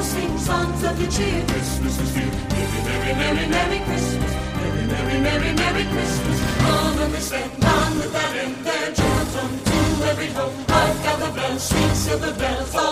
sing songs of good cheer. Christmas is here. Merry, merry, merry, merry Christmas. Merry, merry, merry, merry Christmas. On and they stand on without end. Their children to every home. Hark how the bells, sweet silver bells.